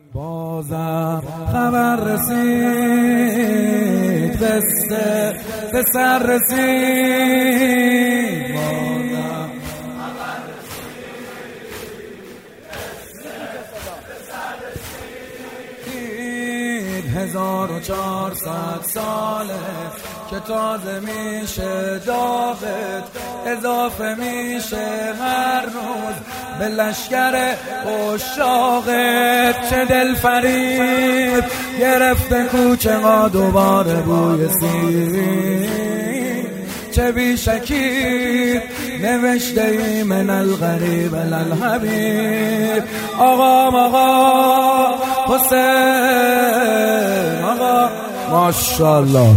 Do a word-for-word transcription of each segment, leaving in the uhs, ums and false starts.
بازم خبر رسید، قصه به سر رسید. بازم خبر رسید، قصه به سر رسید. هزار و چهارصد ساله که تازه میشه داغت، اضافه میشه هر روز به لشکر عشاقت. چه دل فریب گرفته کوچه ها دوباره بوی سیر، چه بی شکیب نوشته ای من الغریب للحبیب. آقا آقا حسین آقا ماشاءالله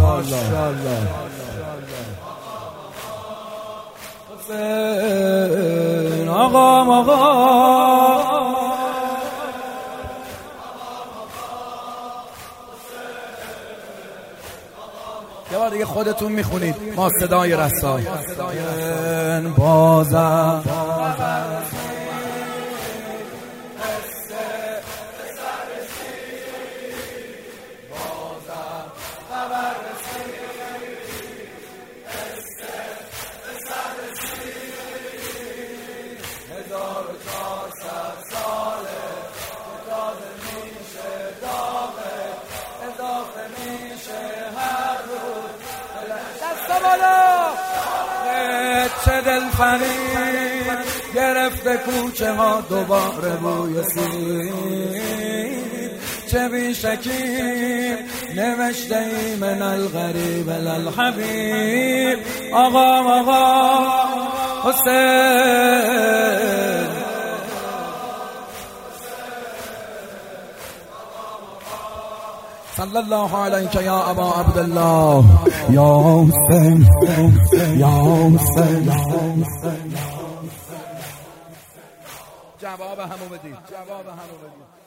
حسین آقا آقا یه بار دیگه خودتون میخونید، ما صدای رسای بازم هزار و چهارصد ساله تازه میشه داغت، اضافه میشه هر روز. دست بالا چه دل فریب گرفته کوچه ها دوباره بوی سیر، چه بی شکیب نوشته ای من الغریب للحبیب. آقا آقا حسین صلی الله علیک یا ابا عبدالله یا حسین یا حسین. جواب همو بدید، جواب همو بدید.